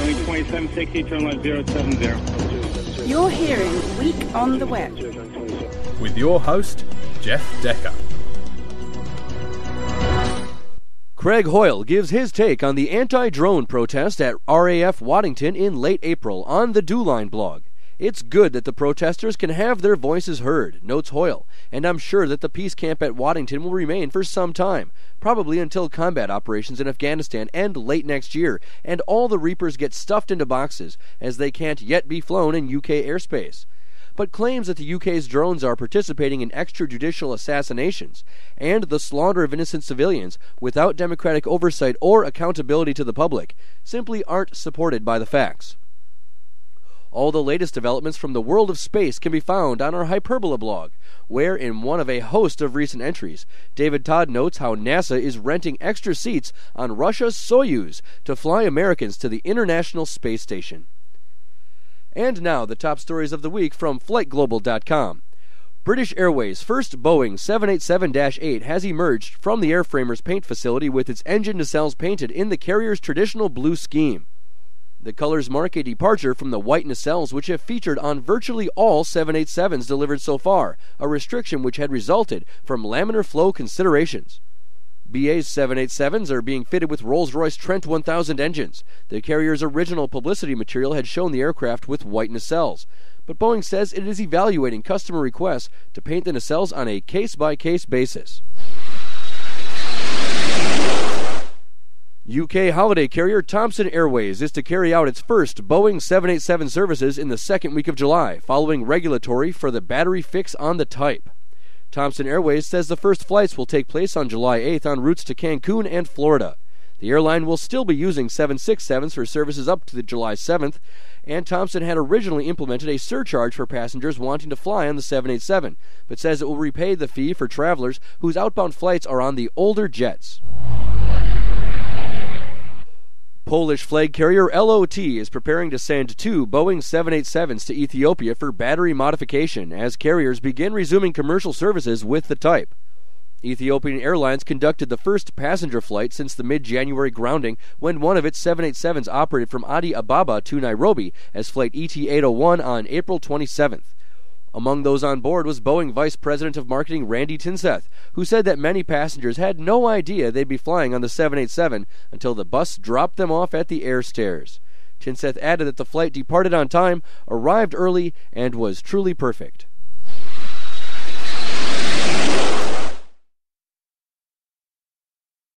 Boeing 2760, turn left 070. You're hearing Week on the Web with your host, Jeff Decker. Craig Hoyle gives his take on the anti-drone protest at RAF Waddington in late April on the DoLine blog. It's good that the protesters can have their voices heard, notes Hoyle, and I'm sure that the peace camp at Waddington will remain for some time, probably until combat operations in Afghanistan end late next year, and all the Reapers get stuffed into boxes, as they can't yet be flown in UK airspace. But claims that the UK's drones are participating in extrajudicial assassinations and the slaughter of innocent civilians without democratic oversight or accountability to the public simply aren't supported by the facts. All the latest developments from the world of space can be found on our Hyperbola blog, where in one of a host of recent entries, David Todd notes how NASA is renting extra seats on Russia's Soyuz to fly Americans to the International Space Station. And now, the top stories of the week from FlightGlobal.com. British Airways' first Boeing 787-8 has emerged from the airframers paint facility with its engine nacelles painted in the carrier's traditional blue scheme. The colors mark a departure from the white nacelles which have featured on virtually all 787s delivered so far, a restriction which had resulted from laminar flow considerations. BA's 787s are being fitted with Rolls-Royce Trent 1000 engines. The carrier's original publicity material had shown the aircraft with white nacelles, but Boeing says it is evaluating customer requests to paint the nacelles on a case-by-case basis. UK holiday carrier Thomson Airways is to carry out its first Boeing 787 services in the second week of July, following regulatory for the battery fix on the type. Thomson Airways says the first flights will take place on July 8th on routes to Cancun and Florida. The airline will still be using 767s for services up to July 7th, and Thomson had originally implemented a surcharge for passengers wanting to fly on the 787, but says it will repay the fee for travelers whose outbound flights are on the older jets. Polish flag carrier LOT is preparing to send 2 Boeing 787s to Ethiopia for battery modification as carriers begin resuming commercial services with the type. Ethiopian Airlines conducted the first passenger flight since the mid-January grounding when one of its 787s operated from Addis Ababa to Nairobi as Flight ET-801 on April 27th. Among those on board was Boeing Vice President of Marketing Randy Tinseth, who said that many passengers had no idea they'd be flying on the 787 until the bus dropped them off at the air stairs. Tinseth added that the flight departed on time, arrived early, and was truly perfect.